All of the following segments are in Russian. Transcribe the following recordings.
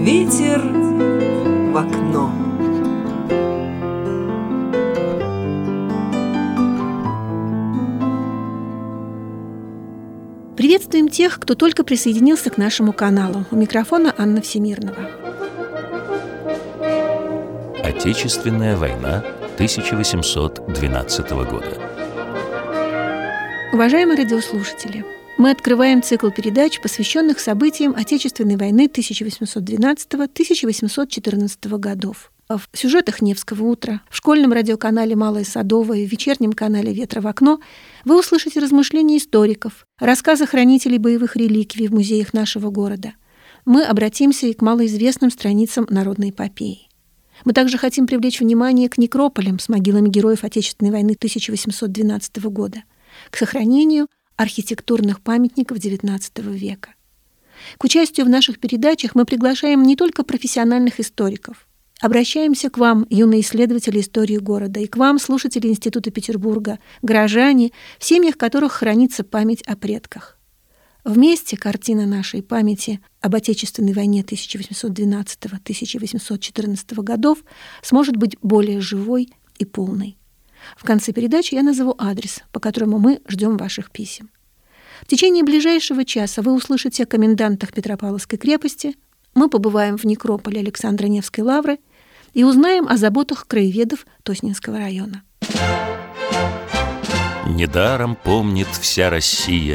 ветер в окно. Приветствуем тех, кто только присоединился к нашему каналу. У микрофона Анна Всемирнова. Отечественная война 1812 года. Уважаемые радиослушатели, мы открываем цикл передач, посвященных событиям Отечественной войны 1812-1814 годов. В сюжетах «Невского утра», в школьном радиоканале «Малое Садовое», в вечернем канале «Ветра в окно» вы услышите размышления историков, рассказы хранителей боевых реликвий в музеях нашего города. Мы обратимся и к малоизвестным страницам народной эпопеи. Мы также хотим привлечь внимание к некрополям с могилами героев Отечественной войны 1812 года, к сохранению архитектурных памятников XIX века. К участию в наших передачах мы приглашаем не только профессиональных историков. Обращаемся к вам, юные исследователи истории города, и к вам, слушатели Института Петербурга, горожане, в семьях которых хранится память о предках. Вместе картина нашей памяти об Отечественной войне 1812-1814 годов сможет быть более живой и полной. В конце передачи я назову адрес, по которому мы ждем ваших писем. В течение ближайшего часа вы услышите о комендантах Петропавловской крепости, мы побываем в некрополе Александра Невской лавры и узнаем о заботах краеведов Тоснинского района. Недаром помнит вся Россия.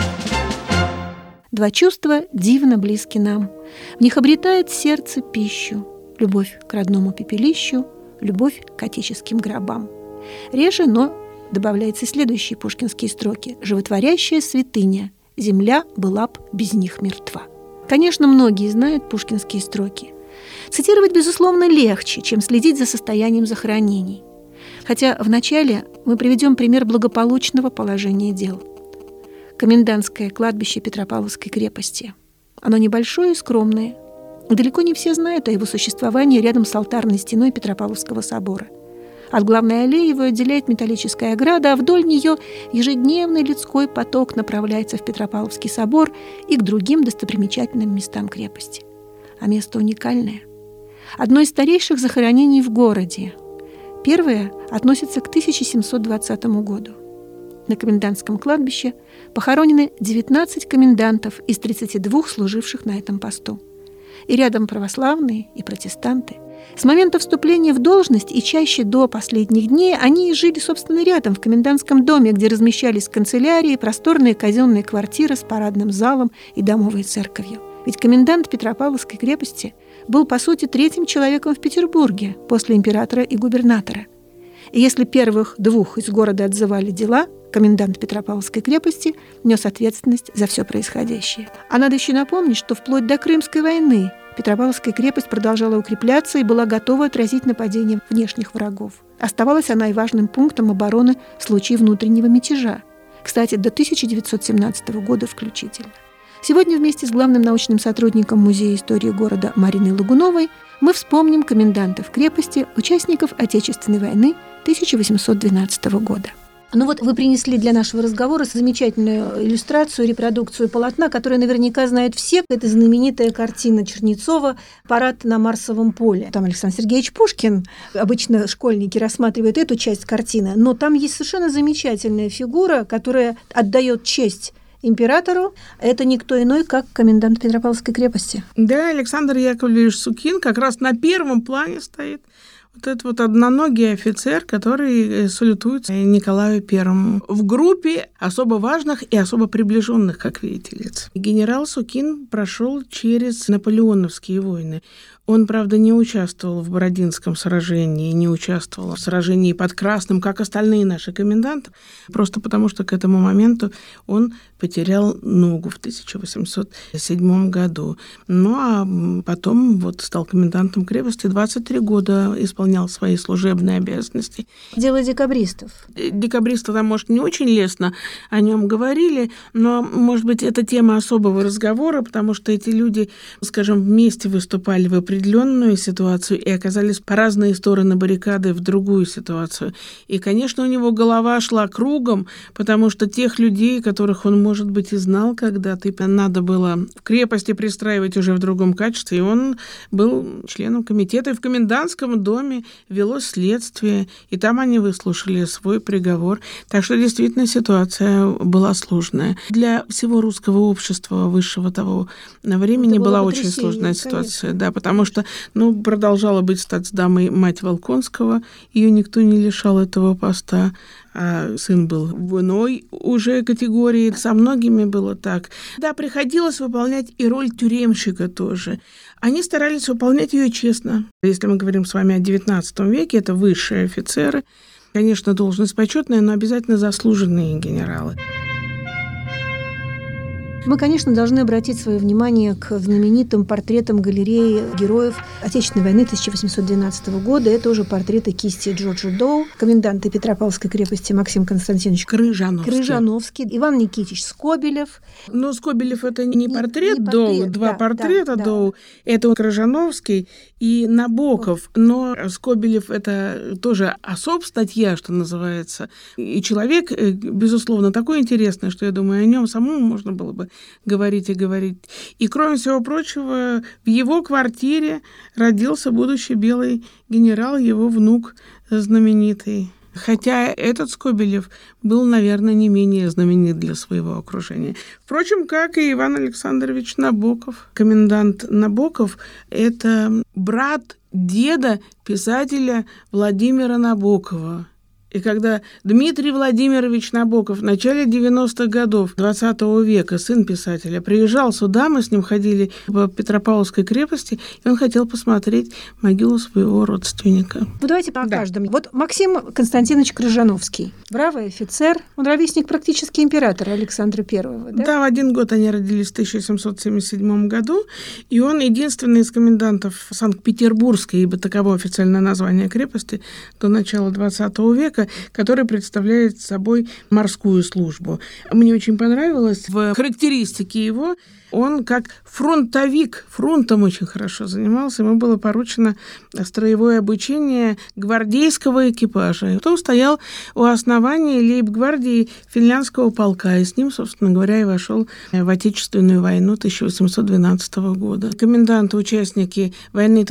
Два чувства дивно близки нам. В них обретает сердце пищу. Любовь к родному пепелищу, любовь к отеческим гробам. Реже, но добавляются следующие пушкинские строки. «Животворящая святыня, земля была б без них мертва». Конечно, многие знают пушкинские строки. Цитировать, безусловно, легче, чем следить за состоянием захоронений. Хотя вначале мы приведем пример благополучного положения дел. Комендантское кладбище Петропавловской крепости. Оно небольшое и скромное. Далеко не все знают о его существовании рядом с алтарной стеной Петропавловского собора. От главной аллеи его отделяет металлическая ограда, а вдоль нее ежедневный людской поток направляется в Петропавловский собор и к другим достопримечательным местам крепости. А место уникальное. Одно из старейших захоронений в городе. Первое относится к 1720 году. На комендантском кладбище похоронены 19 комендантов из 32 служивших на этом посту. И рядом православные и протестанты. С момента вступления в должность и чаще до последних дней они жили, собственно, рядом, в комендантском доме, где размещались канцелярии, просторные казенные квартиры с парадным залом и домовой церковью. Ведь комендант Петропавловской крепости был, по сути, третьим человеком в Петербурге после императора и губернатора. И если первых двух из города отзывали дела, комендант Петропавловской крепости нес ответственность за все происходящее. А надо еще напомнить, что вплоть до Крымской войны Петропавловская крепость продолжала укрепляться и была готова отразить нападение внешних врагов. Оставалась она и важным пунктом обороны в случае внутреннего мятежа. Кстати, до 1917 года включительно. Сегодня вместе с главным научным сотрудником Музея истории города Мариной Лагуновой мы вспомним комендантов крепости, участников Отечественной войны 1812 года. Ну вот вы принесли для нашего разговора замечательную иллюстрацию, репродукцию полотна, которую наверняка знают все. Это знаменитая картина Чернецова «Парад на Марсовом поле». Там Александр Сергеевич Пушкин. Обычно школьники рассматривают эту часть картины, но там есть совершенно замечательная фигура, которая отдает честь императору. Это никто иной, как комендант Петропавловской крепости. Да, Александр Яковлевич Сукин как раз на первом плане стоит. Вот этот вот одноногий офицер, который салютует Николаю Первому. В группе особо важных и особо приближенных, как видите, лиц. Генерал Сукин прошел через наполеоновские войны. Он, правда, не участвовал в Бородинском сражении, не участвовал в сражении под Красным, как остальные наши коменданты, просто потому что к этому моменту он потерял ногу в 1807 году. Ну, а потом вот стал комендантом крепости, 23 года исполнял свои служебные обязанности. Дело декабристов. Декабристы там, может, не очень лестно о нем говорили, но, может быть, это тема особого разговора, потому что эти люди, скажем, вместе выступали в определенную ситуацию и оказались по разные стороны баррикады в другую ситуацию. И, конечно, у него голова шла кругом, потому что тех людей, которых он, может быть, и знал когда-то, надо было в крепости пристраивать уже в другом качестве, и он был членом комитета, и в комендантском доме велось следствие, и там они выслушали свой приговор. Так что действительно ситуация была сложная. Для всего русского общества высшего того времени была очень сложная ситуация, да, потому что, продолжала быть статсдамой мать Волконского, ее никто не лишал этого поста, а сын был в иной уже категории. Со многими было так. Да, приходилось выполнять и роль тюремщика тоже. Они старались выполнять ее честно. Если мы говорим с вами о XIX веке, это высшие офицеры. Конечно, должность почетная, но обязательно заслуженные генералы. Мы, конечно, должны обратить свое внимание к знаменитым портретам галереи героев Отечественной войны 1812 года. Это уже портреты кисти Джорджа Доу, коменданта Петропавловской крепости Максим Константинович Крыжановский, Иван Никитич Скобелев. Но Скобелев — это не портрет Доу, два портрета Доу. Это Крыжановский и Набоков. Но Скобелев — это тоже особ статья, что называется. И человек, безусловно, такой интересный, что, я думаю, о нем самому можно было бы говорить и говорить. И, кроме всего прочего, в его квартире родился будущий белый генерал, его внук знаменитый. Хотя этот Скобелев был, наверное, не менее знаменит для своего окружения. Впрочем, как и Иван Александрович Набоков. Комендант Набоков – это брат деда писателя Владимира Набокова. И когда Дмитрий Владимирович Набоков в начале 90-х годов XX века, сын писателя, приезжал сюда, мы с ним ходили по Петропавловской крепости, и он хотел посмотреть могилу своего родственника. Давайте по каждому. Вот Максим Константинович Крыжановский, бравый офицер, он ровесник практически императора Александра I, да? Да, в один год они родились в 1777 году, и он единственный из комендантов Санкт-Петербургской, ибо таково официальное название крепости, до начала XX века, который представляет собой морскую службу. Мне очень понравилось в характеристике его. Он как фронтовик, фронтом очень хорошо занимался. Ему было поручено строевое обучение гвардейского экипажа. И потом стоял у основания лейб-гвардии финляндского полка. И с ним, собственно говоря, и вошел в Отечественную войну 1812 года. Коменданты, участники войны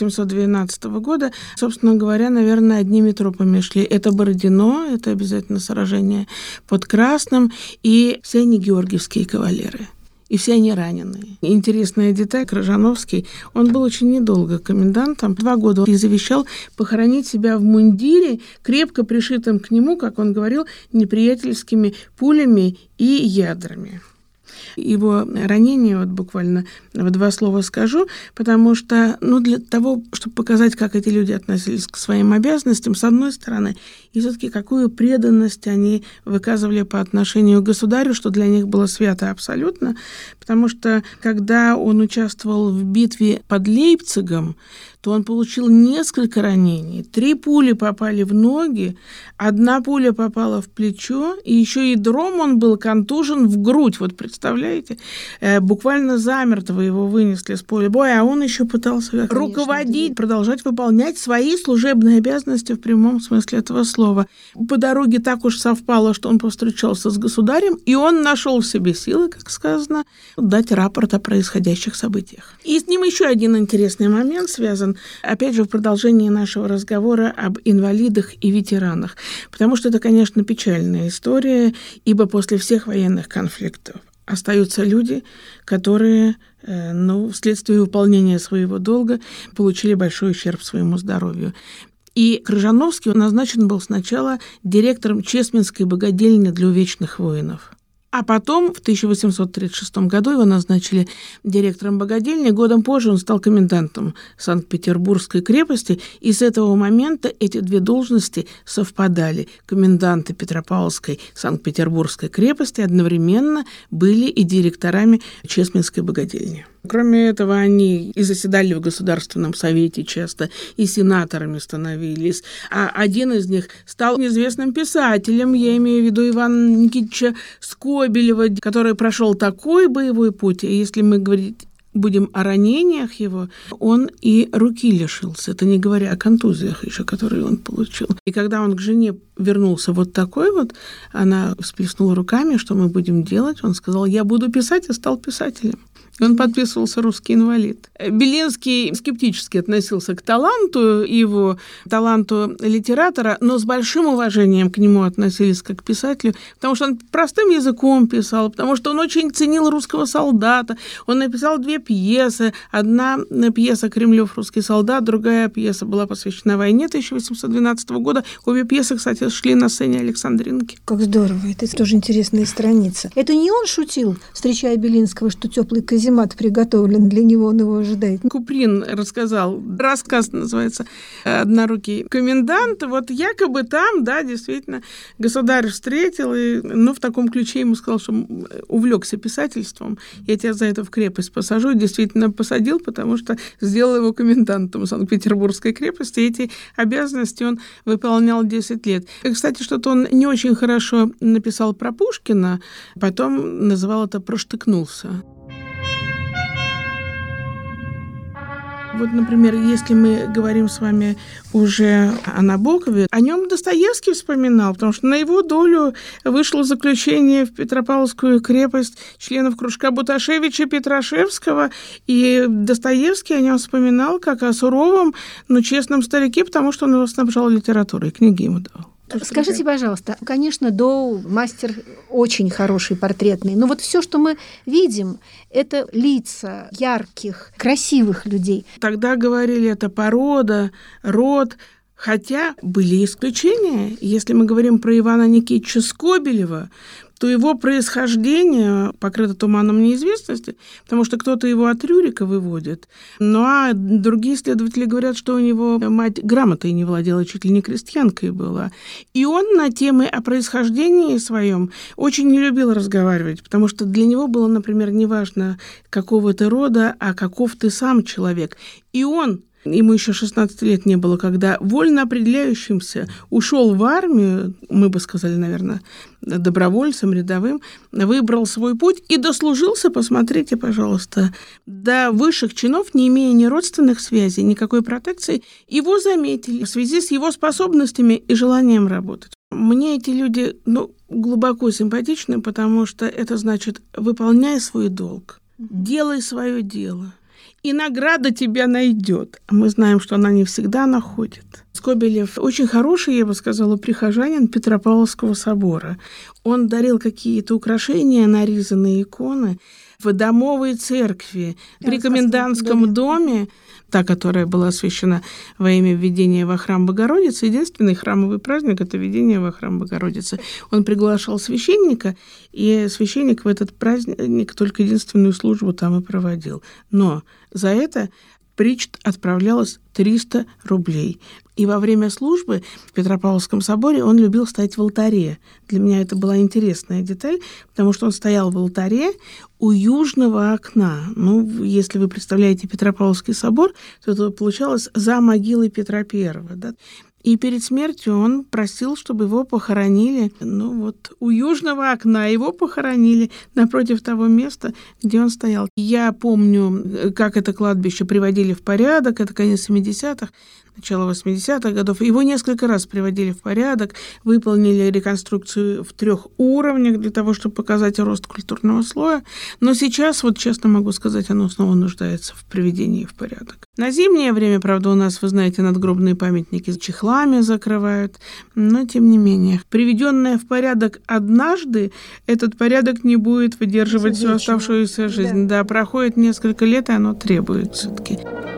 1812 года, собственно говоря, наверное, одними тропами шли. Это Бородино, это обязательно сражение под Красным, и все они георгиевские кавалеры. И все они раненые. Интересная деталь, Крыжановский, он был очень недолго комендантом. 2 года и завещал похоронить себя в мундире, крепко пришитым к нему, как он говорил, неприятельскими пулями и ядрами. Его ранение, вот буквально в 2 слова скажу, потому что, для того, чтобы показать, как эти люди относились к своим обязанностям, с одной стороны, и все-таки какую преданность они выказывали по отношению к государю, что для них было свято абсолютно, потому что, когда он участвовал в битве под Лейпцигом, то он получил несколько ранений. 3 пули попали в ноги, 1 пуля попала в плечо, и еще ядром он был контужен в грудь. Вот представляете? Буквально замертво его вынесли с поля боя, а он еще пытался руководить, продолжать выполнять свои служебные обязанности в прямом смысле этого слова. По дороге так уж совпало, что он повстречался с государем, и он нашел в себе силы, как сказано, дать рапорт о происходящих событиях. И с ним еще один интересный момент связан, опять же, в продолжении нашего разговора об инвалидах и ветеранах. Потому что это, конечно, печальная история, ибо после всех военных конфликтов остаются люди, которые, вследствие выполнения своего долга, получили большой ущерб своему здоровью. И Крыжановский назначен был сначала директором Чесменской богадельни для увечных воинов. А потом, в 1836 году, его назначили директором богадельни. Годом позже он стал комендантом Санкт-Петербургской крепости, и с этого момента эти 2 должности совпадали. Коменданты Петропавловской Санкт-Петербургской крепости одновременно были и директорами Чесменской богадельни. Кроме этого, они и заседали в Государственном совете часто, и сенаторами становились. А один из них стал известным писателем, я имею в виду Ивана Никитича Скобелева, который прошел такой боевой путь. И если мы говорить будем о ранениях его, он и руки лишился. Это не говоря о контузиях еще, которые он получил. И когда он к жене вернулся вот такой вот, она всплеснула руками, что мы будем делать. Он сказал: я буду писать, и стал писателем. Он подписывался «Русский инвалид». Белинский скептически относился к таланту литератора, но с большим уважением к нему относились как к писателю, потому что он простым языком писал, потому что он очень ценил русского солдата. Он написал 2 пьесы. Одна пьеса «Кремлев. Русский солдат», другая пьеса была посвящена войне 1812 года. Обе пьесы, кстати, шли на сцене Александринки. Как здорово, это тоже интересная страница. Это не он шутил, встречая Белинского, что теплый каземат приготовлен для него, он его ожидает? Куприн рассказал, рассказ называется «Однорукий комендант». Вот якобы там, да, действительно, государь встретил, и, в таком ключе ему сказал, что увлекся писательством. Я тебя за это в крепость посажу. Действительно посадил, потому что сделал его комендантом Санкт-Петербургской крепости. И эти обязанности он выполнял 10 лет. И, кстати, что-то он не очень хорошо написал про Пушкина, потом называл это «проштыкнулся». Вот, например, если мы говорим с вами уже о Набокове, о нем Достоевский вспоминал, потому что на его долю вышло заключение в Петропавловскую крепость членов кружка Буташевича Петрашевского, и Достоевский о нем вспоминал как о суровом, но честном старике, потому что он его снабжал литературой, книги ему давал. Скажите, пожалуйста, конечно, Доу мастер очень хороший, портретный, но вот все, что мы видим, это лица ярких, красивых людей. Тогда говорили, это порода, род, хотя были исключения. Если мы говорим про Ивана Никитича Скобелева, то его происхождение покрыто туманом неизвестности, потому что кто-то его от Рюрика выводит. Ну а другие исследователи говорят, что у него мать грамотой не владела, чуть ли не крестьянкой была. И он на темы о происхождении своем очень не любил разговаривать, потому что для него было, например, неважно, какого ты рода, а каков ты сам человек. И он, ему еще 16 лет не было, когда вольно определяющимся ушел в армию, мы бы сказали, наверное, добровольцем, рядовым, выбрал свой путь и дослужился, посмотрите, пожалуйста, до высших чинов, не имея ни родственных связей, никакой протекции. Его заметили в связи с его способностями и желанием работать. Мне эти люди, глубоко симпатичны, потому что это значит: выполняй свой долг, делай свое дело, и награда тебя найдет. А мы знаем, что она не всегда находит. Скобелев очень хороший, я бы сказала, прихожанин Петропавловского собора. Он дарил какие-то украшения, нарезанные иконы в домовой церкви, при комендантском доме, та, которая была освящена во имя введения во храм Богородицы. Единственный храмовый праздник – это введение во храм Богородицы. Он приглашал священника, и священник в этот праздник только единственную службу там и проводил. Но за это причт отправлялось 300 рублей. И во время службы в Петропавловском соборе он любил стоять в алтаре. Для меня это была интересная деталь, потому что он стоял в алтаре у южного окна. Если вы представляете Петропавловский собор, то это получалось за могилой Петра I. Да? И перед смертью он просил, чтобы его похоронили, у южного окна. Его похоронили напротив того места, где он стоял. Я помню, как это кладбище приводили в порядок, это конец 70-х, начало 80-х годов. Его несколько раз приводили в порядок, выполнили реконструкцию в 3 уровнях для того, чтобы показать рост культурного слоя. Но сейчас, честно могу сказать, оно снова нуждается в приведении в порядок. На зимнее время, правда, у нас, вы знаете, надгробные памятники чехлами закрывают, но тем не менее. Приведенное в порядок однажды, этот порядок не будет выдерживать всю оставшуюся жизнь. Да, проходит несколько лет, и оно требует все-таки.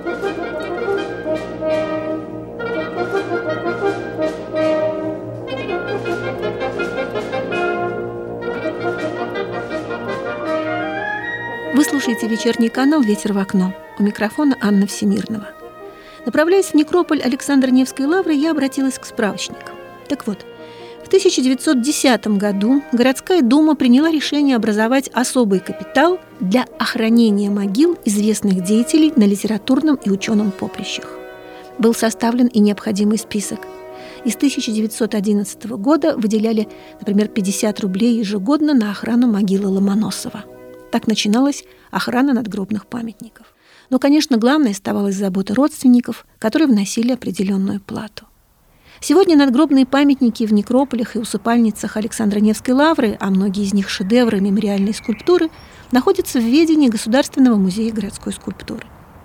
Вы слушаете вечерний канал «Ветер в окно». У микрофона Анна Всемирнова. Направляясь в некрополь Александра Невской лавры, я обратилась к справочникам. Так вот, в 1910 году городская дума приняла решение образовать особый капитал для охранения могил известных деятелей на литературном и ученом поприщах. Был составлен и необходимый список. И с 1911 года выделяли, например, 50 рублей ежегодно на охрану могилы Ломоносова. Так начиналась охрана надгробных памятников. Но, конечно, главной оставалась забота родственников, которые вносили определенную плату. Сегодня надгробные памятники в некрополях и усыпальницах Александра Невской лавры, а многие из них шедевры мемориальной скульптуры, находятся в ведении Государственного музея городской скульптуры.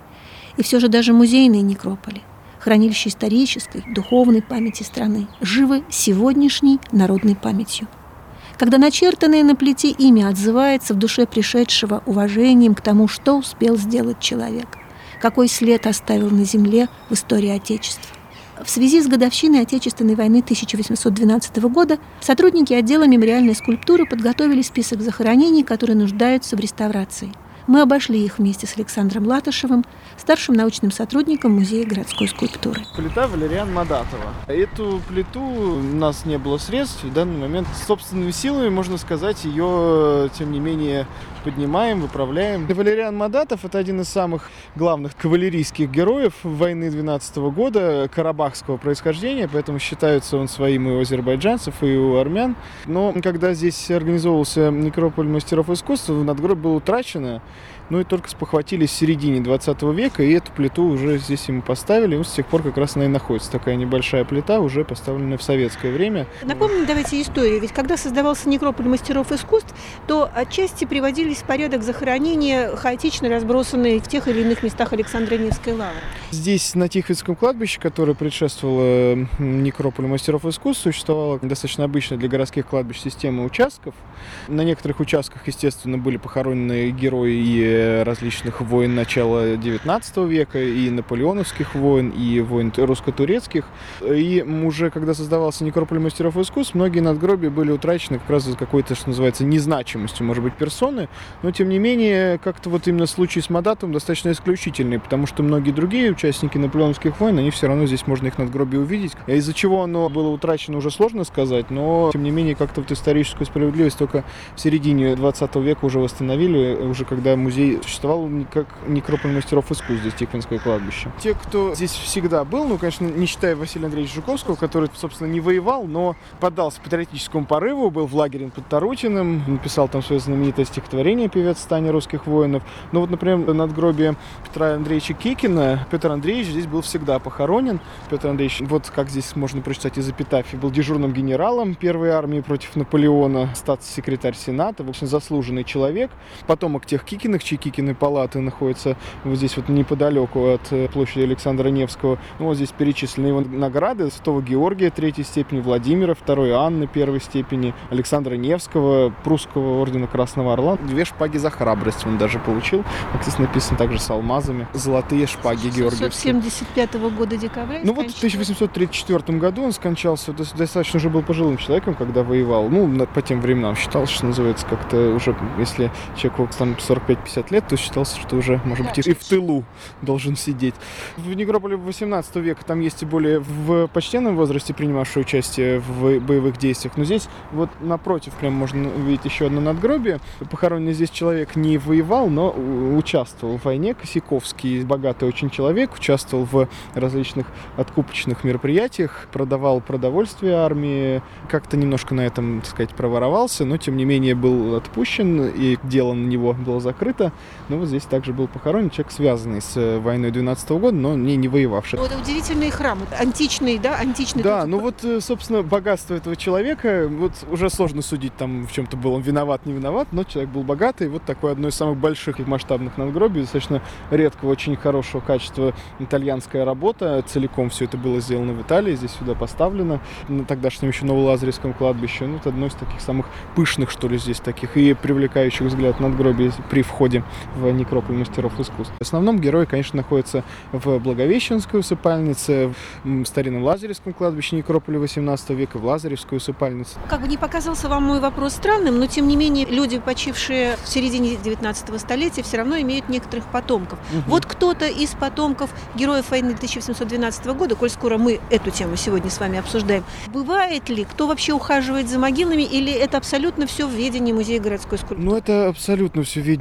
И все же даже музейные некрополи, хранилище исторической, духовной памяти страны, живы сегодняшней народной памятью. Когда начертанное на плите имя отзывается в душе пришедшего уважением к тому, что успел сделать человек, какой след оставил на земле в истории Отечества. В связи с годовщиной Отечественной войны 1812 года сотрудники отдела мемориальной скульптуры подготовили список захоронений, которые нуждаются в реставрации. Мы обошли их вместе с Александром Латышевым, старшим научным сотрудником Музея городской скульптуры. Плита Валериан Мадатова. Эту плиту у нас не было средств. В данный момент собственными силами, можно сказать, ее, тем не менее, поднимаем, выправляем. Валериан Мадатов – это один из самых главных кавалерийских героев войны 12 года, карабахского происхождения, поэтому считается он своим и у азербайджанцев, и у армян. Но когда здесь организовывался некрополь мастеров искусства, надгробие было утрачено. Ну и только спохватились в середине 20 века, и эту плиту уже здесь ему поставили. И с тех пор как раз она и находится. Такая небольшая плита, уже поставленная в советское время. Напомним, давайте историю. Ведь когда создавался некрополь мастеров искусств, то отчасти приводились в порядок захоронения, хаотично разбросанные в тех или иных местах Александра Невской лавры. Здесь, на Тихвинском кладбище, которое предшествовало некрополю мастеров искусств, существовала достаточно обычная для городских кладбищ система участков. На некоторых участках, естественно, были похоронены герои и различных войн начала XIX века, и наполеоновских войн, и войн русско-турецких. И уже когда создавался некрополь мастеров искусств, многие надгробия были утрачены как раз из какой-то, что называется, незначимостью, может быть, персоны. Но, тем не менее, как-то вот именно случай с Мадатовым достаточно исключительный, потому что многие другие участники наполеоновских войн, они все равно здесь можно их надгробие увидеть. Из-за чего оно было утрачено, уже сложно сказать, но, тем не менее, как-то вот историческую справедливость только в середине 20 века уже восстановили, уже когда музей существовал как некрополь мастеров искусств, здесь Тихвинское кладбище. Те, кто здесь всегда был, ну, конечно, не считая Василия Андреевича Жуковского, который, собственно, не воевал, но поддался патриотическому порыву, был в лагере под Тарутиным, написал там свое знаменитое стихотворение «Певец стани русских воинов». Ну вот, например, надгробие Петра Андреевича Кикина. Петр Андреевич здесь был всегда похоронен. Петр Андреевич, вот как здесь можно прочитать из эпитафии, был дежурным генералом первой армии против Наполеона, статс-секретарь Сената, в общем, заслуженный человек, потомок тех Кикиных, чьи Кикины палаты находятся вот здесь вот неподалеку от площади Александра Невского. Ну, вот здесь перечислены его награды: Святого Георгия третьей степени, Владимира, второй Анны первой степени, Александра Невского, Прусского ордена Красного Орла. 2 шпаги за храбрость он даже получил. Как здесь написано, также с алмазами. Золотые шпаги георгиевские. 1975 года декабря. Ну вот в 1834 году он скончался. Достаточно уже был пожилым человеком, когда воевал. Ну, по тем временам считалось, что называется, как-то уже, если человеку там 45-50 лет, то считалось, что уже, может быть, и в тылу должен сидеть. В некрополе 18 века там есть и более в почтенном возрасте принимавшие участие в боевых действиях. Но здесь вот напротив прям можно увидеть еще одно надгробие. Похороненный здесь человек не воевал, но участвовал в войне. Косяковский, богатый очень человек, участвовал в различных откупочных мероприятиях, продавал продовольствие армии, как-то немножко на этом, так сказать, проворовался, но тем не менее был отпущен, и дело на него было закрыто. Но вот здесь также был похоронен человек, связанный с войной 12 года, но не воевавший. Вот удивительные храмы, античные, да? Античные. Да, ну вот, собственно, богатство этого человека, вот уже сложно судить, там, в чем-то был он виноват, не виноват, но человек был богатый, вот такое одно из самых больших и масштабных надгробий, достаточно редкого, очень хорошего качества итальянская работа, целиком все это было сделано в Италии, здесь сюда поставлено, на тогдашнем еще Новолазаревском кладбище, ну, это одно из таких самых пышных, что ли, здесь таких и привлекающих взгляд надгробий при входе в некрополь мастеров искусств. В основном герои, конечно, находятся в Благовещенской усыпальнице, в старинном Лазаревском кладбище некрополя 18 века, в Лазаревской усыпальнице. Как бы не показался вам мой вопрос странным, но тем не менее люди, почившие в середине 19 столетия, все равно имеют некоторых потомков. Вот кто-то из потомков героев войны 1812 года, коль скоро мы эту тему сегодня с вами обсуждаем, бывает ли, кто вообще ухаживает за могилами, или это абсолютно все в ведении Музея городской скульптуры? Ну, это абсолютно все в ведении Музея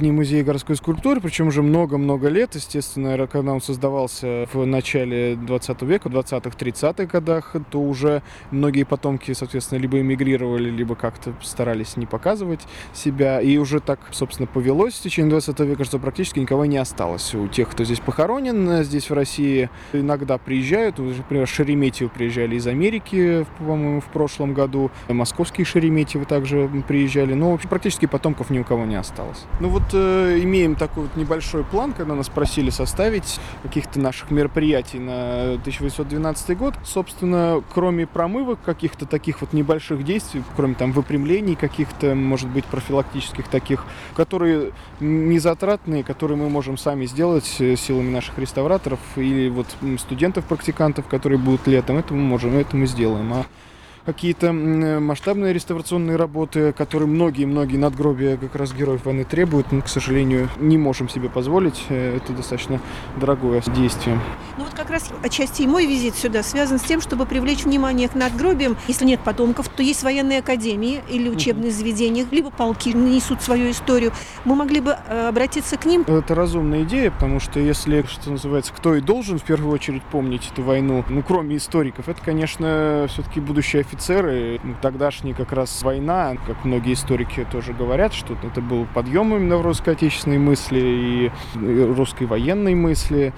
городской скульптуры, причем уже много-много лет. Естественно, когда он создавался в начале 20 века, в 20-30-х годах, то уже многие потомки, соответственно, либо эмигрировали, либо как-то старались не показывать себя. И уже так, собственно, повелось в течение 20 века, что практически никого не осталось. У тех, кто здесь похоронен, здесь в России, иногда приезжают. Например, Шереметьево приезжали из Америки, по-моему, в прошлом году. Московские Шереметьевы также приезжали. Но практически потомков ни у кого не осталось. Ну вот имеем такой вот небольшой план, когда нас просили составить каких-то наших мероприятий на 1812 год. Собственно, кроме промывок, каких-то таких вот небольших действий, кроме там выпрямлений каких-то, может быть, профилактических таких, которые не затратные, которые мы можем сами сделать силами наших реставраторов или вот студентов-практикантов, которые будут летом, это мы сделаем. А какие-то масштабные реставрационные работы, которые многие надгробия как раз героев войны требуют, мы, к сожалению, не можем себе позволить. Это достаточно дорогое действие. Ну вот как раз отчасти и мой визит сюда связан с тем, чтобы привлечь внимание к надгробиям. Если нет потомков, то есть военные академии или учебные заведения, либо полки несут свою историю. Мы могли бы обратиться к ним. Это разумная идея, потому что если, что называется, кто и должен в первую очередь помнить эту войну, кроме историков, это, конечно, все-таки будущее офицеры. Тогдашняя как раз война, как многие историки тоже говорят, что это был подъем именно в русской отечественной мысли и русской военной мысли.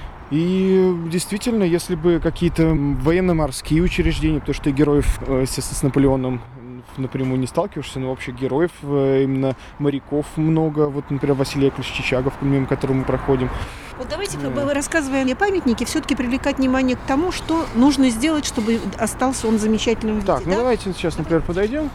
И действительно, если бы какие-то военно-морские учреждения, потому что героев, естественно, с Наполеоном напрямую не сталкиваешься, но вообще героев, именно моряков много. Вот, например, Василий Яковлевич Чичагов, мимо которого мы проходим. Вот давайте, рассказывая о памятнике, все-таки привлекать внимание к тому, что нужно сделать, чтобы остался он замечательным виде. Так, давайте сейчас, например, подойдем.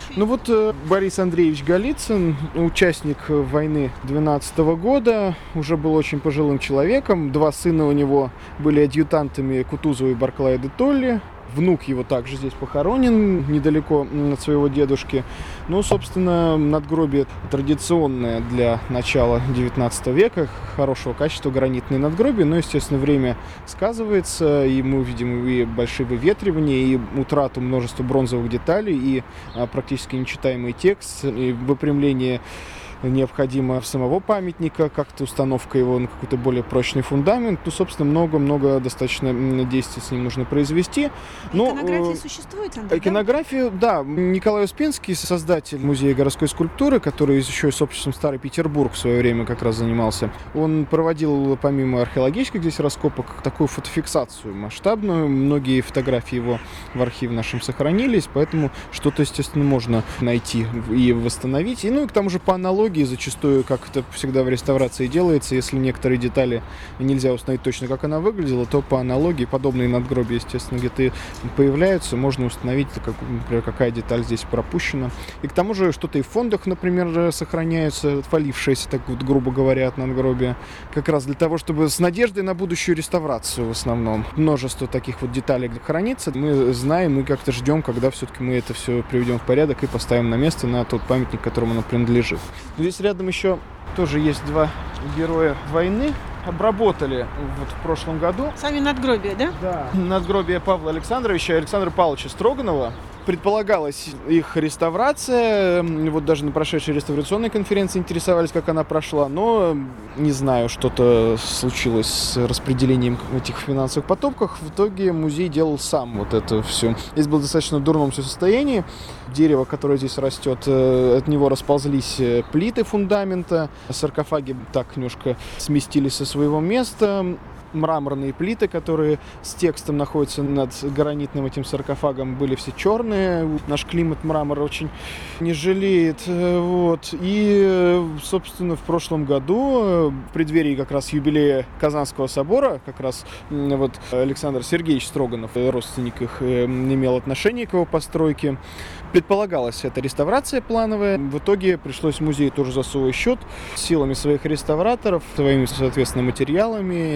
Борис Андреевич Голицын, участник войны 12 года, уже был очень пожилым человеком. 2 сына у него были адъютантами Кутузова и Барклая де Толли. Внук его также здесь похоронен, недалеко от своего дедушки. Собственно, надгробие традиционное для начала 19 века, хорошего качества, гранитные надгробия. Но, естественно, время сказывается, и мы видим и большие выветривания, и утрату множества бронзовых деталей, и практически нечитаемый текст, и выпрямление необходимо самого памятника, как-то установка его на какой-то более прочный фундамент. Собственно, много достаточно действий с ним нужно произвести. Иконография существует, Андрей? Иконографию, да. Николай Успенский, создатель музея городской скульптуры, который еще и с обществом Старый Петербург в свое время как раз занимался, он проводил, помимо археологических здесь раскопок, такую фотофиксацию масштабную. Многие фотографии его в архиве нашем сохранились, поэтому что-то, естественно, можно найти и восстановить. И к тому же по аналогии зачастую, как это всегда в реставрации делается, если некоторые детали нельзя установить точно, как она выглядела, то по аналогии подобные надгробия, естественно, где-то появляются, можно установить, например, какая деталь здесь пропущена. И к тому же что-то и в фондах, например, сохраняются, отвалившиеся, так вот, грубо говоря, от надгробия, как раз для того, чтобы с надеждой на будущую реставрацию в основном. Множество таких вот деталей хранится. Мы знаем и как-то ждем, когда все-таки мы это все приведем в порядок и поставим на место, на тот памятник, которому оно принадлежит. Здесь рядом еще тоже есть 2 героя войны. Обработали в прошлом году. Сами надгробия, да? Да. Надгробие Павла Александровича и Александра Павловича Строганова. Предполагалась их реставрация. Вот даже на прошедшей реставрационной конференции интересовались, как она прошла. Но, не знаю, что-то случилось с распределением этих финансовых потоков. В итоге музей делал сам вот это все. Здесь было достаточно в дурном состоянии. Дерево, которое здесь растет, от него расползлись плиты фундамента. Саркофаги так немножко сместились со своего места. Мраморные плиты, которые с текстом находятся над гранитным этим саркофагом, были все черные. Наш климат мрамора очень не жалеет. Вот. И, собственно, в прошлом году, в преддверии как раз юбилея Казанского собора, как раз вот Александр Сергеевич Строганов, родственник их, имел отношение к его постройке. Предполагалась эта реставрация плановая. В итоге пришлось музею тоже за свой счет, силами своих реставраторов, своими, соответственно, материалами, вот это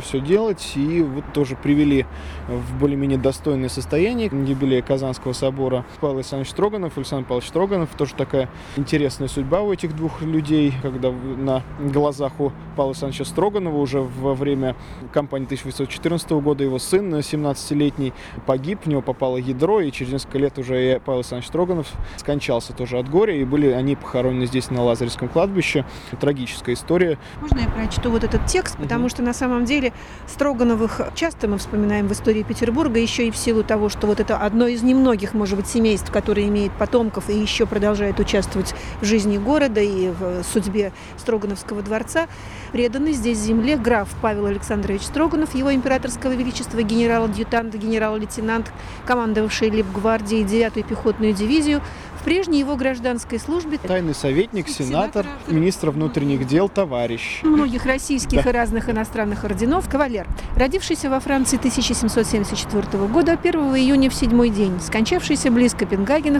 все делать, и вот тоже привели в более-менее достойное состояние к юбилею Казанского собора Павел Александрович Строганов, Александр Павлович Строганов. Тоже такая интересная судьба у этих двух людей, когда на глазах у Павла Александровича Строганова уже во время кампании 1814 года его сын, 17-летний, погиб, в него попало ядро, и через несколько лет уже и Павел Александрович Строганов скончался тоже от горя, и были они похоронены здесь на Лазаревском кладбище. Трагическая история. Можно я прочту вот этот текст, потому что на самом деле Строгановых часто мы вспоминаем в истории Петербурга, еще и в силу того, что вот это одно из немногих, может быть, семейств, которое имеет потомков и еще продолжает участвовать в жизни города и в судьбе Строгановского дворца. Преданный здесь земле граф Павел Александрович Строганов, его императорского величества генерал-адъютант, генерал-лейтенант, командовавший лейб-гвардией 9-ю пехотную дивизию, в прежней его гражданской службе Тайный советник, сенатор, министр внутренних дел, товарищ. Многих российских и разных иностранных орденов, кавалер, родившийся во Франции 1774 года 1 июня в 7-й день, скончавшийся близ Копенгагена в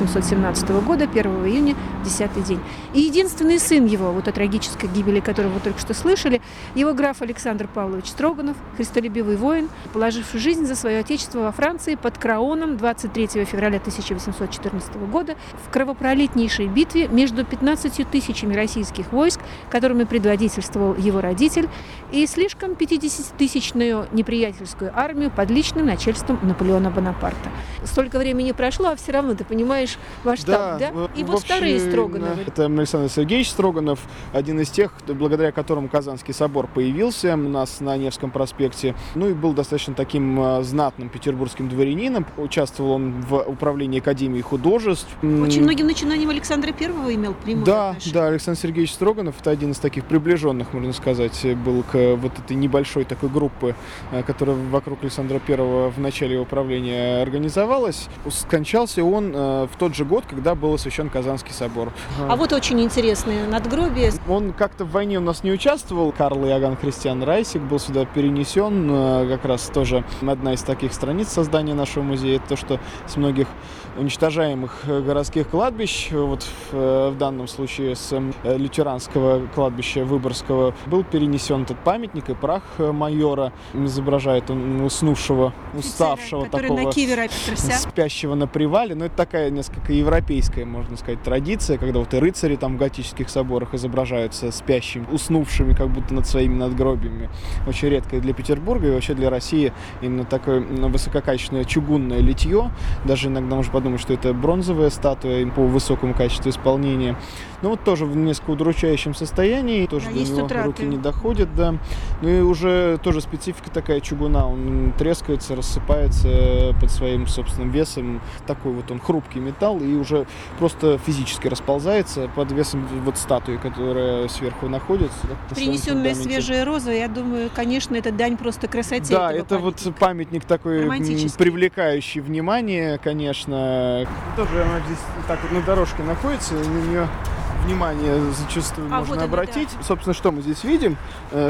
1817 года 1 июня в 10-й день. И единственный сын его, вот о трагической гибели которого вы только что слышали, его граф Александр Павлович Строганов, христолюбивый воин, положивший жизнь за свое отечество во Франции под Краоном 23 февраля 1814 года в кровопролитнейшей битве между 15 тысячами российских войск, которыми предводительствовал его родитель, и слишком 50-тысячную неприятельскую армию под личным начальством Наполеона Бонапарта. Столько времени прошло, а все равно ты понимаешь масштаб, да? И вот вторые Строгановы. Это Александр Сергеевич Строганов, один из тех, благодаря которому Казанский собор появился у нас на Невском проспекте. Ну и был достаточно таким знатным петербургским дворянином. Участвовал он в управлении Академией художеств. Очень многим начинаниям Александра I имел прямое отношение. Да, Александр Сергеевич Строганов — это один из таких приближенных, можно сказать, был к вот этой небольшой такой группы, которая вокруг Александра I в начале его правления организовалась. Скончался он в тот же год, когда был освящен Казанский собор. А вот очень интересное надгробие. Он как-то в войне у нас не участвовал. Карл Иоганн Христиан Райсик был сюда перенесен. Как раз тоже одна из таких страниц создания нашего музея. Это то, что с многих уничтожаемых городских кладбищ, вот в данном случае с лютеранского кладбища Выборгского, был перенесен этот памятник, и прах майора изображает он уснувшего, уставшего, такого спящего на привале. Но это такая несколько европейская, можно сказать, традиция, когда вот и рыцари там в готических соборах изображаются спящими, уснувшими, как будто над своими надгробиями. Очень редкое для Петербурга и вообще для России именно такое высококачественное чугунное литье. Даже иногда можно подумать, что это бронзовая статуя по высокому качеству исполнения. Но вот тоже в несколько удручающем состоянии, тоже до него руки не доходят, да. Ну и уже тоже специфика такая чугуна, он трескается, рассыпается под своим собственным весом. Такой вот он хрупкий металл и уже просто физически расползается под весом вот статуи, которая сверху находится. Принесенная свежая роза, я думаю, конечно, это дань просто красоте. Да, это вот памятник такой привлекающий внимание, конечно. Тоже она здесь так вот на дорожке находится, на нее внимание зачастую можно обратить. Да. Собственно, что мы здесь видим?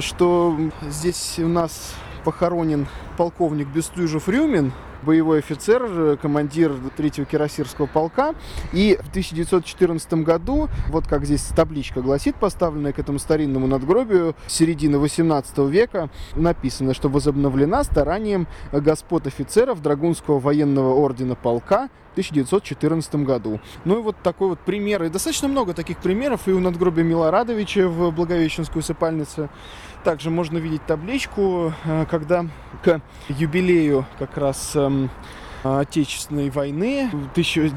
Что здесь у нас похоронен полковник Бестужев-Рюмин, боевой офицер, командир 3-го кирасирского полка. И в 1914 году, вот как здесь табличка гласит, поставленная к этому старинному надгробию, середины 18 века, написано, что возобновлена старанием господ офицеров Драгунского военного ордена полка в 1914 году. Ну и вот такой вот пример. И достаточно много таких примеров и у надгробия Милорадовича в Благовещенской усыпальнице. Также можно видеть табличку, когда к юбилею как раз Отечественной войны в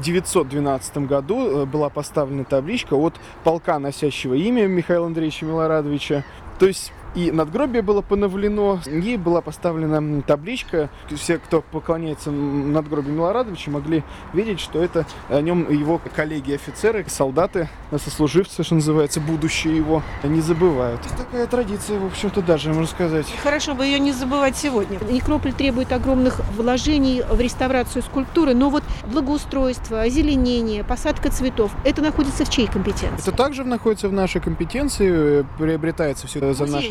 1912 году была поставлена табличка от полка, носящего имя Михаила Андреевича Милорадовича. То есть и надгробие было поновлено, и была поставлена табличка. Все, кто поклоняется надгробию Милорадовича, могли видеть, что это о нем его коллеги-офицеры, солдаты, сослуживцы, что называется, будущее его, не забывают. Это такая традиция, в общем-то, даже, можно сказать. Хорошо бы ее не забывать сегодня. Некрополь требует огромных вложений в реставрацию скульптуры, но вот благоустройство, озеленение, посадка цветов, это находится в чьей компетенции? Это также находится в нашей компетенции, приобретается все это за наши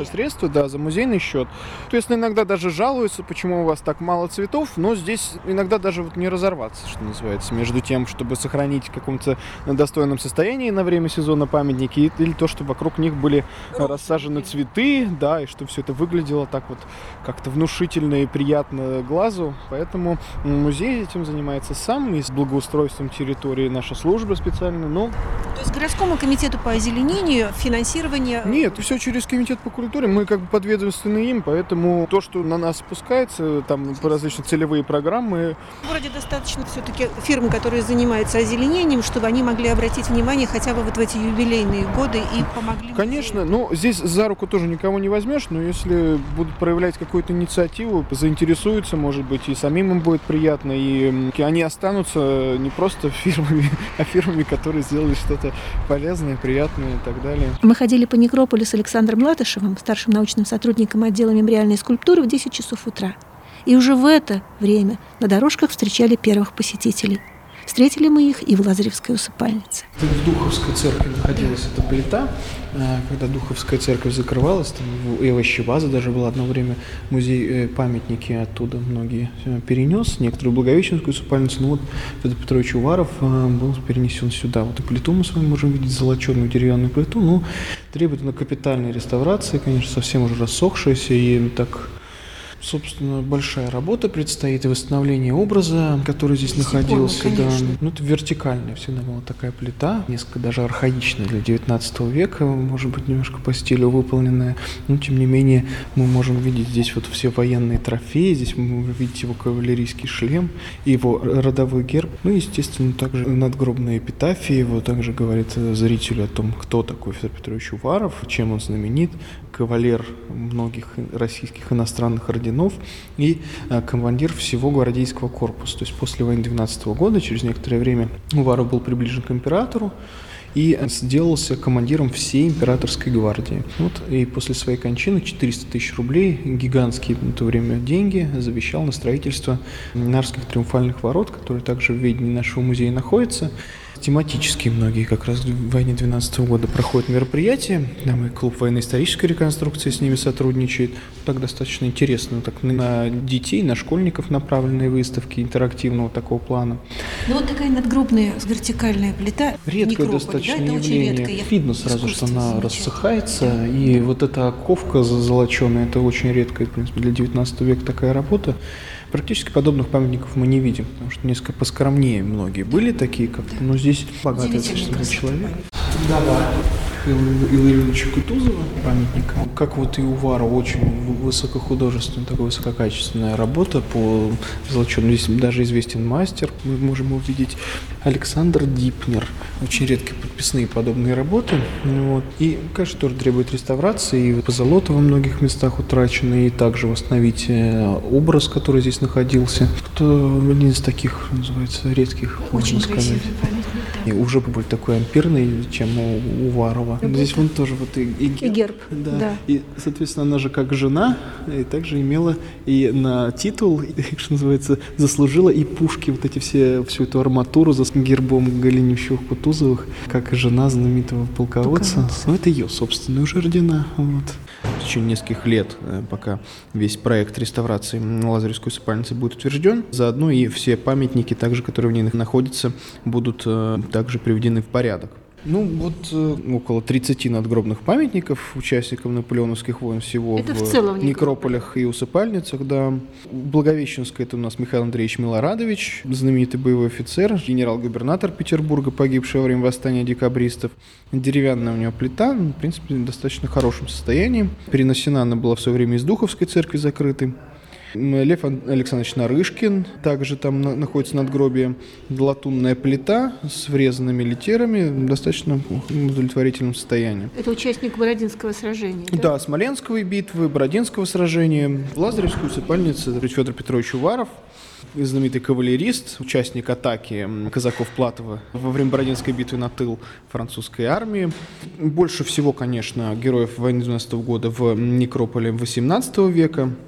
средства, да, за музейный счет. То есть иногда даже жалуются, почему у вас так мало цветов, но здесь иногда даже вот не разорваться, что называется, между тем, чтобы сохранить в каком-то достойном состоянии на время сезона памятники, или то, что вокруг них были рассажены цветы, да, и что все это выглядело так вот как-то внушительно и приятно глазу. Поэтому музей этим занимается сам, и с благоустройством территории наша служба специально, но... То есть городскому комитету по озеленению финансирование... Нет, все через комитет по культуре, мы как бы подведомственны им, поэтому то, что на нас спускается, там по различные целевые программы... В городе достаточно все-таки фирм, которые занимаются озеленением, чтобы они могли обратить внимание хотя бы вот в эти юбилейные годы и помогли... Конечно, но здесь за руку тоже никого не возьмешь, но если будут проявлять какую-то инициативу, заинтересуются, может быть, и самим им будет приятно, и они останутся не просто фирмами, а фирмами, которые сделали что-то полезное, приятное и так далее. Мы ходили по некрополю с Александром Латышевым, старшим научным сотрудником отдела мемориальной скульптуры, в 10 часов утра. И уже в это время на дорожках встречали первых посетителей. Встретили мы их и в Лазаревской усыпальнице. В Духовской церкви находилась эта плита. Когда Духовская церковь закрывалась, там и Овощеваза даже была одно время, музей памятники оттуда многие перенес, некоторые в Благовещенскую усыпальницу, но вот Федор Петрович Уваров был перенесен сюда. Вот и плиту мы с вами можем видеть, золоченую деревянную плиту, но требует она капитальной реставрации, конечно, совсем уже рассохшаяся, и так... Собственно, большая работа предстоит, и восстановление образа, который здесь находился. Да. Ну, это вертикальная всегда была такая плита, несколько даже архаичная для 19 века, может быть, немножко по стилю выполненная. Но, тем не менее, мы можем видеть здесь вот все военные трофеи, здесь мы можем видеть его кавалерийский шлем, его родовой герб. Ну, естественно, также надгробная эпитафия его также говорит зрителю о том, кто такой Федор Петрович Уваров, чем он знаменит, кавалер многих российских иностранных орденов и командир всего гвардейского корпуса. То есть после войны 12 года, через некоторое время, Уваров был приближен к императору и сделался командиром всей императорской гвардии. Вот, и после своей кончины 400 тысяч рублей, гигантские в то время деньги, завещал на строительство Нарвских триумфальных ворот, которые также в ведении нашего музея находятся. Тематические многие как раз в войне 12 года проходят мероприятия. Там и клуб военно-исторической реконструкции с ними сотрудничает. Так достаточно интересно. Так на детей, на школьников направленные выставки интерактивного такого плана. Ну вот такая надгробная вертикальная плита. Редкое достаточно явление. Видно сразу, что она рассыхается. И вот эта оковка золоченая, это очень редкая, в принципе, для 19 века такая работа. Практически подобных памятников мы не видим, потому что несколько поскромнее многие были такие как-то, но здесь богатый достаточно человек. Да. Илларионовича Кутузова памятника. Как вот и Уварова, очень высокохудожественная, такая высококачественная работа по золоченому. Здесь даже известен мастер, мы можем увидеть Александр Дипнер. Очень редкие подписные подобные работы. Вот. И, конечно, тоже требует реставрации, и позолота во многих местах утрачена, и также восстановить образ, который здесь находился. Это один из таких, называется, редких, очень можно сказать. И уже более такой ампирный, чем у Уварова. Здесь вон тоже вот и герб. Да. И, соответственно, она же как жена, и также имела и на титул, и, что называется, заслужила и пушки, вот эти всю эту арматуру за гербом Голенищевых-Кутузовых, как жена знаменитого полководца. Ну, это ее собственные уже ордена. Вот. В течение нескольких лет, пока весь проект реставрации Лазаревской усыпальницы будет утвержден, заодно и все памятники, также, которые в ней находятся, будут также приведены в порядок. Ну, вот около 30 надгробных памятников участникам наполеоновских войн всего это в некрополях и усыпальницах, да. Благовещенская — это у нас Михаил Андреевич Милорадович, знаменитый боевой офицер, генерал-губернатор Петербурга, погибший во время восстания декабристов. Деревянная у него плита, в принципе, в достаточно хорошем состоянии. Перенесена она была в свое время из Духовской церкви закрытой. Лев Александрович Нарышкин, также там находится надгробие, латунная плита с врезанными литерами в достаточно удовлетворительном состоянии. Это участник Бородинского сражения, да? Да, Смоленской битвы, Бородинского сражения. В Лазаревской усыпальнице Федор Петрович Уваров, знаменитый кавалерист, участник атаки казаков Платова во время Бородинской битвы на тыл французской армии. Больше всего, конечно, героев войны 12 года в некрополе 18 века.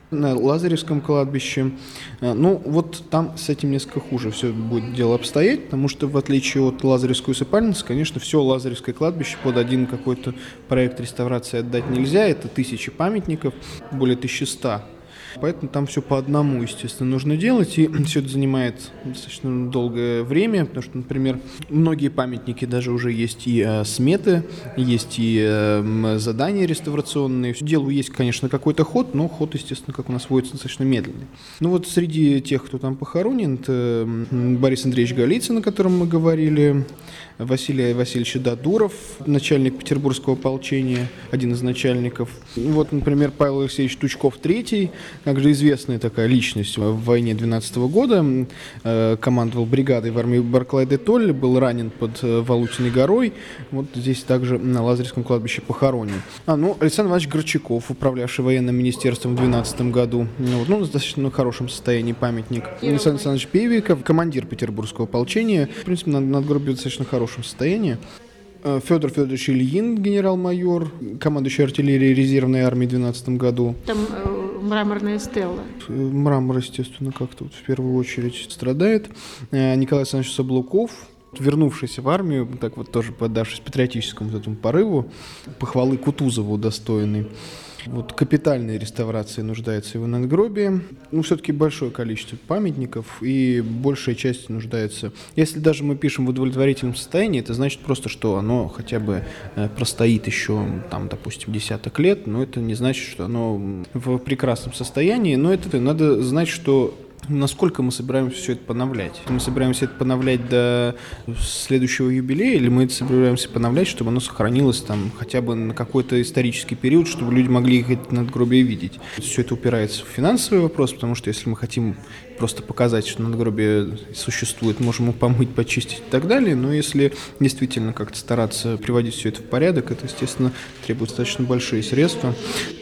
На Лазаревском кладбище, ну вот там с этим несколько хуже все будет дело обстоять, потому что в отличие от Лазаревской усыпальницы, конечно, все Лазаревское кладбище под один какой-то проект реставрации отдать нельзя, это 1000 памятников, более 1100. Поэтому там все по одному, естественно, нужно делать, и все это занимает достаточно долгое время, потому что, например, многие памятники даже уже есть и сметы, есть и задания реставрационные. Делу есть, конечно, какой-то ход, но ход, естественно, как у нас водится, достаточно медленный. Ну вот среди тех, кто там похоронен, это Борис Андреевич Голицын, о котором мы говорили, Василий Васильевич Додуров, начальник Петербургского ополчения, один из начальников. Вот, например, Павел Алексеевич Тучков III, также известная такая личность в войне 12 года, командовал бригадой в армии Барклай-де-Толль, был ранен под Валутиной горой, вот здесь также на Лазаревском кладбище похоронен. Александр Иванович Горчаков, управлявший военным министерством в 12 году, в достаточно хорошем состоянии памятник. Александр Александрович Певиков, командир Петербургского ополчения, в принципе, надгробие в достаточно хорошем состоянии. Федор Федорович Ильин, генерал-майор, командующий артиллерией резервной армии в 12 году. Там мраморная стелла. Мрамор, естественно, как-то в первую очередь страдает. Николай Александрович Соблуков, вернувшийся в армию, так вот тоже поддавшись патриотическому этому порыву, похвалы Кутузову удостоенный. Вот капитальной реставрации нуждается его надгробие. Все-таки большое количество памятников, и большая часть нуждается. Если даже мы пишем в удовлетворительном состоянии, это значит просто, что оно хотя бы простоит еще, там, допустим, десяток лет, но это не значит, что оно в прекрасном состоянии, но это надо знать, что насколько мы собираемся все это поновлять. Мы собираемся это поновлять до следующего юбилея, или мы это собираемся поновлять, чтобы оно сохранилось там хотя бы на какой-то исторический период, чтобы люди могли их эти надгробия видеть. Все это упирается в финансовый вопрос, потому что если мы хотим просто показать, что надгробие существует, можем его помыть, почистить и так далее, но если действительно как-то стараться приводить все это в порядок, это, естественно, требует достаточно большие средства.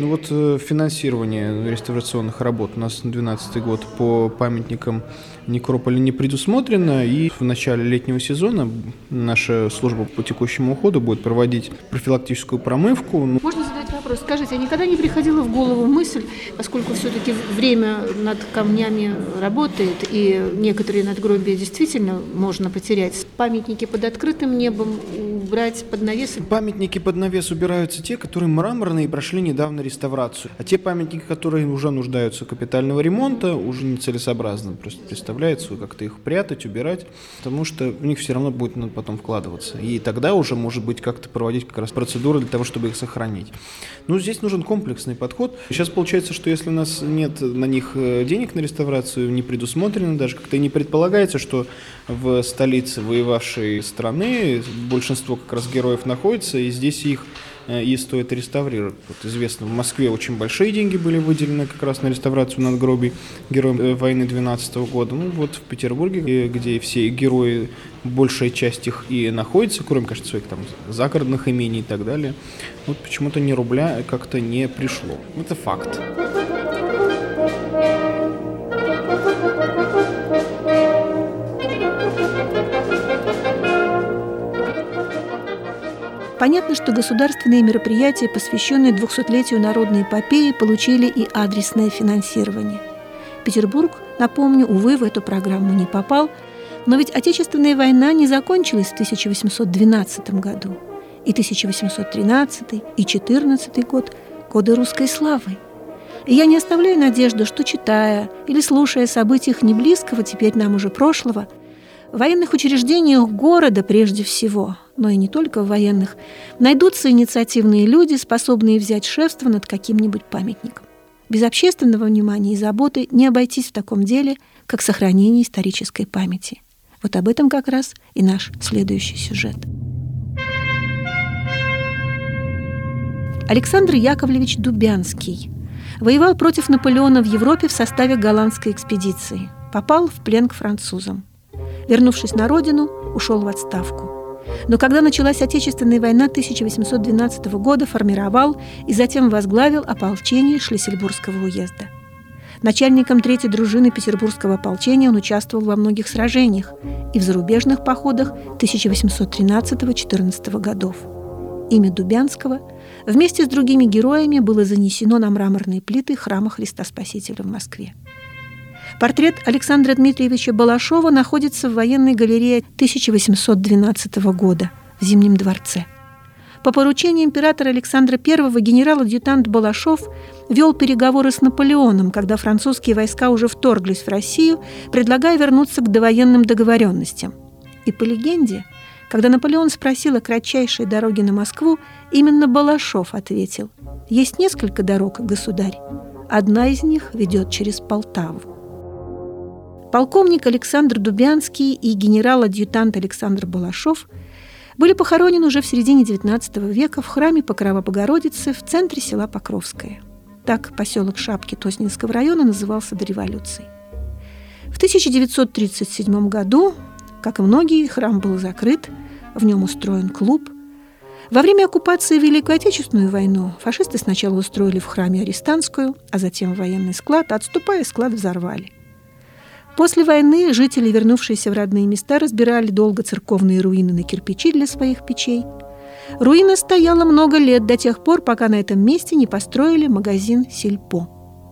Финансирование реставрационных работ у нас на 2012 год по памятникам некрополя не предусмотрено, и в начале летнего сезона наша служба по текущему уходу будет проводить профилактическую промывку. Можно задать вопрос? Скажите, а никогда не приходила в голову мысль, поскольку все-таки время над камнями работает, и некоторые надгробия действительно можно потерять, памятники под открытым небом убрать под навес? Памятники под навес убираются те, которые мраморные и прошли недавно реставрацию. А те памятники, которые уже нуждаются в капитального ремонта, уже нецелесообразно просто представляется как-то их прятать, убирать, потому что в них все равно будет надо потом вкладываться. И тогда уже, может быть, как-то проводить как раз процедуры для того, чтобы их сохранить. Здесь нужен комплексный подход. Сейчас получается, что если у нас нет на них денег на реставрацию, не предусмотрено, даже как-то не предполагается, что в столице воевавшей страны большинство как раз героев находится, и здесь их и стоит реставрировать. Вот известно, в Москве очень большие деньги были выделены как раз на реставрацию надгробий героев войны 12 года. В Петербурге, где все герои, большая часть их и находится, кроме, конечно, своих там загородных имений и так далее, почему-то ни рубля как-то не пришло. Это факт. Понятно, что государственные мероприятия, посвященные 200-летию народной эпопеи, получили и адресное финансирование. Петербург, напомню, увы, в эту программу не попал, но ведь Отечественная война не закончилась в 1812 году. И 1813, и 1814 год – годы русской славы. И я не оставляю надежду, что, читая или слушая о событиях не близкого, теперь нам уже прошлого, в военных учреждениях города прежде всего, но и не только в военных, найдутся инициативные люди, способные взять шефство над каким-нибудь памятником. Без общественного внимания и заботы не обойтись в таком деле, как сохранение исторической памяти. Вот об этом как раз и наш следующий сюжет. Александр Яковлевич Дубянский воевал против Наполеона в Европе в составе голландской экспедиции. Попал в плен к французам. Вернувшись на родину, ушел в отставку. Но когда началась Отечественная война 1812 года, формировал и затем возглавил ополчение Шлиссельбургского уезда. Начальником 3-й дружины Петербургского ополчения он участвовал во многих сражениях и в зарубежных походах 1813-14 годов. Имя Дубянского вместе с другими героями было занесено на мраморные плиты храма Христа Спасителя в Москве. Портрет Александра Дмитриевича Балашова находится в военной галерее 1812 года в Зимнем дворце. По поручению императора Александра I генерал-адъютант Балашов вел переговоры с Наполеоном, когда французские войска уже вторглись в Россию, предлагая вернуться к довоенным договоренностям. И по легенде, когда Наполеон спросил о кратчайшей дороге на Москву, именно Балашов ответил: «Есть несколько дорог, государь. Одна из них ведет через Полтаву». Полковник Александр Дубянский и генерал-адъютант Александр Балашов были похоронены уже в середине XIX века в храме Покрова Богородицы в центре села Покровское. Так поселок Шапки Тоснинского района назывался до революции. В 1937 году, как и многие, храм был закрыт, в нем устроен клуб. Во время оккупации в Великую Отечественную войну фашисты сначала устроили в храме арестантскую, а затем военный склад, а отступая, склад взорвали. После войны жители, вернувшиеся в родные места, разбирали долго церковные руины на кирпичи для своих печей. Руина стояла много лет, до тех пор, пока на этом месте не построили магазин «Сельпо».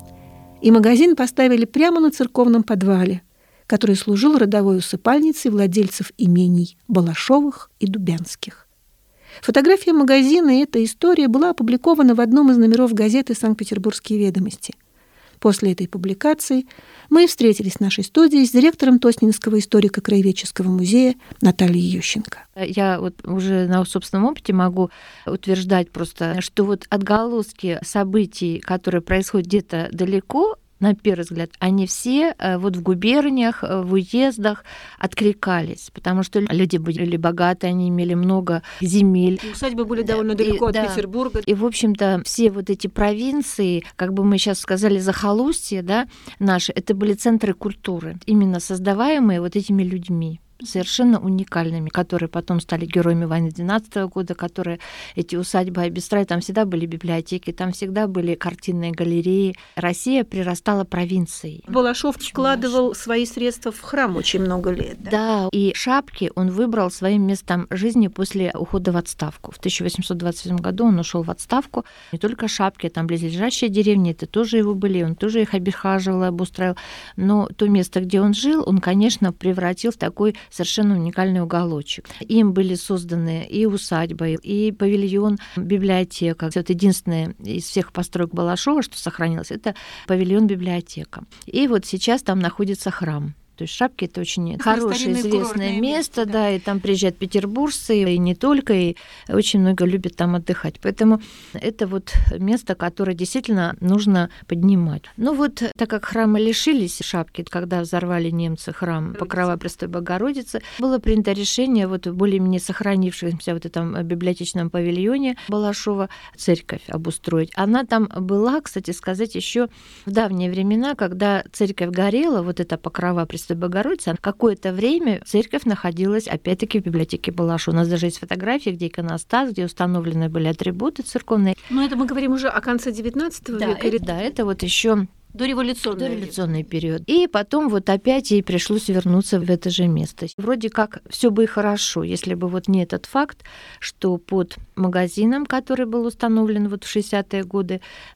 И магазин поставили прямо на церковном подвале, который служил родовой усыпальницей владельцев имений Балашовых и Дубянских. Фотография магазина и эта история была опубликована в одном из номеров газеты «Санкт-Петербургские ведомости». После этой публикации мы встретились в нашей студии с директором Тоснинского историко-краеведческого музея Натальей Ющенко. Я вот уже на собственном опыте могу утверждать просто, что вот отголоски событий, которые происходят где-то далеко, на первый взгляд, они все вот в губерниях, в уездах откликались, потому что люди были богатые, они имели много земель. Усадьбы были довольно далеко от Петербурга. И, в общем-то, все вот эти провинции, как бы мы сейчас сказали, захолустья, да, наши, это были центры культуры, именно создаваемые вот этими людьми, совершенно уникальными, которые потом стали героями войны 12 года, которые эти усадьбы обестроили. Там всегда были библиотеки, там всегда были картинные галереи. Россия прирастала провинцией. Балашов вкладывал свои средства в храм очень много лет. Да, и Шапки он выбрал своим местом жизни после ухода в отставку. В 1827 году он ушел в отставку. Не только Шапки, там близлежащие деревни, это тоже его были, он тоже их обихаживал, обустроил. Но то место, где он жил, он, конечно, превратил в такой совершенно уникальный уголочек. Им были созданы и усадьба, и павильон, библиотека. Вот единственное из всех построек Балашова, что сохранилось, это павильон-библиотека. И вот сейчас там находится храм. То есть Шапки — это очень хорошее, известное место, да, и там приезжают петербуржцы, и не только, и очень много любят там отдыхать. Поэтому это вот место, которое действительно нужно поднимать. Ну вот, так как храмы лишились Шапки, когда взорвали немцы храм Покрова Престой Богородицы, было принято решение вот в более-менее сохранившемся вот этом библиотечном павильоне Балашова церковь обустроить. Она там была, кстати сказать, еще в давние времена, когда церковь горела, вот эта Покрова Престой Богородицы, какое-то время церковь находилась опять-таки в библиотеке Балашова. У нас даже есть фотографии, где иконостас, где установлены были атрибуты церковные. Но это мы говорим уже о конце XIX века? Да, это вот еще Дореволюционный период. И потом вот опять ей пришлось вернуться в это же место. Вроде как все бы и хорошо, если бы вот не этот факт, что под магазином, который был установлен вот в 60-е годы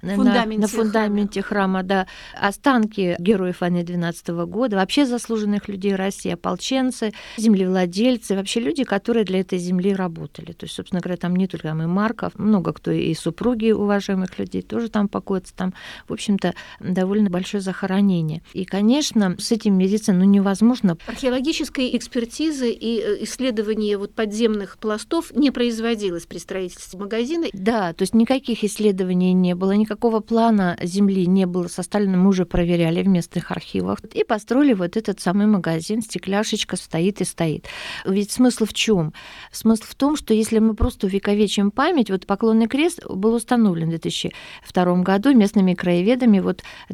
на фундаменте храма, да, останки героев войны 12 года, вообще заслуженных людей России, ополченцы, землевладельцы, вообще люди, которые для этой земли работали. То есть, собственно говоря, там не только там и Марков, много кто, и супруги уважаемых людей тоже там покоятся, там, в общем-то, довольно большое захоронение. И, конечно, с этим мириться невозможно. Археологической экспертизы и исследования вот подземных пластов не производилось при строительстве магазина. Да, то есть никаких исследований не было, никакого плана земли не было составлено, мы уже проверяли в местных архивах. И построили вот этот самый магазин, стекляшечка стоит и стоит. Ведь смысл в чем? Смысл в том, что если мы просто увековечим память, вот Поклонный крест был установлен в 2002 году местными краеведами, вот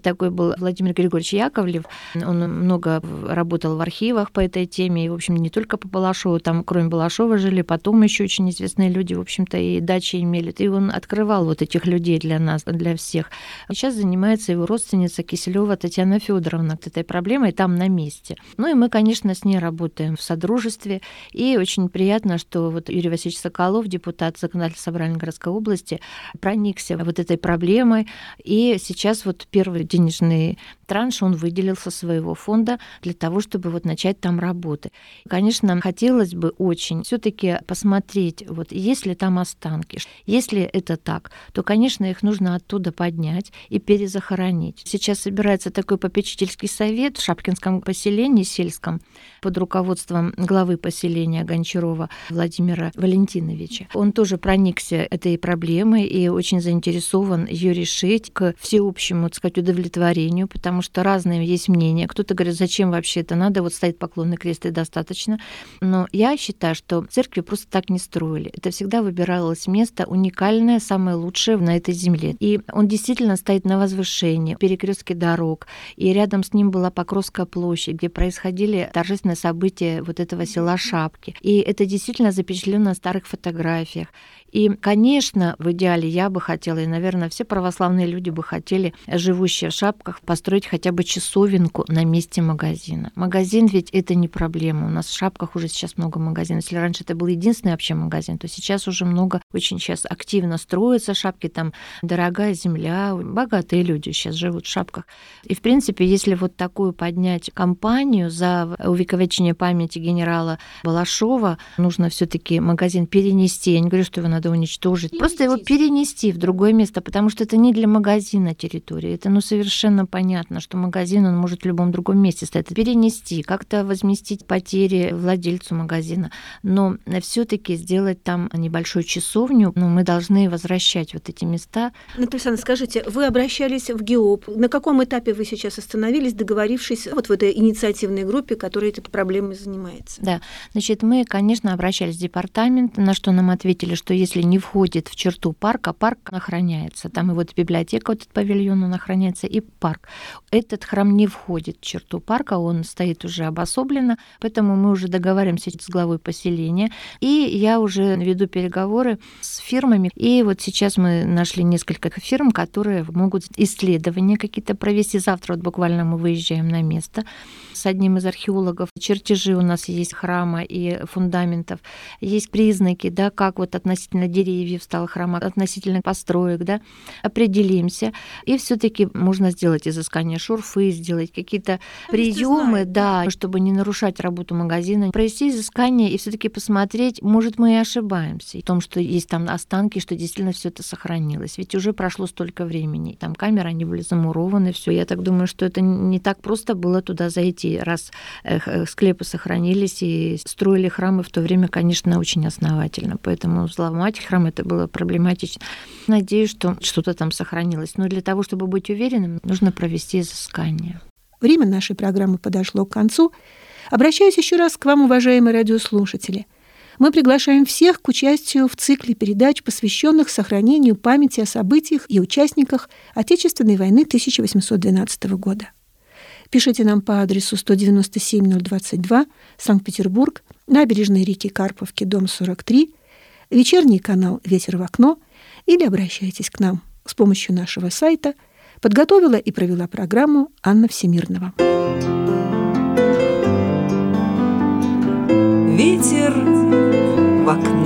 такой был Владимир Григорьевич Яковлев. Он много работал в архивах по этой теме, и, в общем, не только по Балашову, там, кроме Балашова, жили потом еще очень известные люди, в общем-то, и дачи имели. И он открывал вот этих людей для нас, для всех. Сейчас занимается его родственница Киселева Татьяна Федоровна этой проблемой там на месте. Ну и мы, конечно, с ней работаем в содружестве, и очень приятно, что вот Юрий Васильевич Соколов, депутат Законодательного собрания городской области, проникся вот этой проблемой, и сейчас вот первый денежный транш он выделил со своего фонда для того, чтобы вот начать там работы. Конечно, хотелось бы очень все-таки посмотреть, вот есть ли там останки. Если это так, то, конечно, их нужно оттуда поднять и перезахоронить. Сейчас собирается такой попечительский совет в Шапкинском поселении сельском под руководством главы поселения Гончарова Владимира Валентиновича. Он тоже проникся этой проблемой и очень заинтересован ее решить к всеобщему, так сказать, удовлетворению, потому что разные есть мнения. Кто-то говорит, зачем вообще это надо, вот стоит поклонный крест и достаточно. Но я считаю, что церкви просто так не строили. Это всегда выбиралось место уникальное, самое лучшее на этой земле. И он действительно стоит на возвышении, перекрестке дорог, и рядом с ним была Покровская площадь, где происходили торжественные события вот этого села Шапки. И это действительно запечатлено на старых фотографиях. И, конечно, в идеале я бы хотела, и, наверное, все православные люди бы хотели, живущие в Шапках, построить хотя бы часовенку на месте магазина. Магазин ведь это не проблема. У нас в Шапках уже сейчас много магазинов. Если раньше это был единственный вообще магазин, то сейчас уже много, очень сейчас активно строятся Шапки, там дорогая земля, богатые люди сейчас живут в Шапках. И, в принципе, если вот такую поднять кампанию за увековечение памяти генерала Балашова, нужно все-таки магазин перенести. Я не говорю, что его надо уничтожить. Просто его перенести в другое место, потому что это не для магазина территория. Это совершенно понятно, что магазин он может в любом другом месте стоять. Перенести, как-то возместить потери владельцу магазина. Но все-таки сделать там небольшую часовню, мы должны возвращать вот эти места. Наталья Александровна, скажите, вы обращались в ГИОП. На каком этапе вы сейчас остановились, договорившись вот в этой инициативной группе, которая этой проблемой занимается? Да, значит, мы, конечно, обращались в департамент, на что нам ответили, что если не входит в черту парка, парк охраняется. Там и вот библиотека, вот этот павильон, он охраняется, и парк. Этот храм не входит в черту парка, он стоит уже обособленно, поэтому мы уже договариваемся с главой поселения, и я уже веду переговоры с фирмами, и вот сейчас мы нашли несколько фирм, которые могут исследования какие-то провести. Завтра вот буквально мы выезжаем на место с одним из археологов. Чертежи у нас есть храма и фундаментов, есть признаки, да, как вот относительно деревьев стал храм, относительно построек, да, определимся. И все-таки можно сделать изыскание шурфы, сделать какие-то приемы, да, чтобы не нарушать работу магазина, провести изыскание и все-таки посмотреть, может, мы и ошибаемся в том, что есть там останки, что действительно все это сохранилось. Ведь уже прошло столько времени. Там камеры, они были замурованы, все. Я так думаю, что это не так просто было туда зайти, раз склепы сохранились и строили храмы в то время, конечно, очень основательно. Поэтому взломать храм это было проблематично. Надеюсь, что что-то там сохранилось. Но для того, чтобы быть уверенным, нужно провести изыскание. Время нашей программы подошло к концу. Обращаюсь еще раз к вам, уважаемые радиослушатели. Мы приглашаем всех к участию в цикле передач, посвященных сохранению памяти о событиях и участниках Отечественной войны 1812 года. Пишите нам по адресу 197-022, Санкт-Петербург, набережной реки Карповки, дом 43, вечерний канал «Ветер в окно» или обращайтесь к нам с помощью нашего сайта. Подготовила и провела программу Анна Всемирнова. Ветер в окно.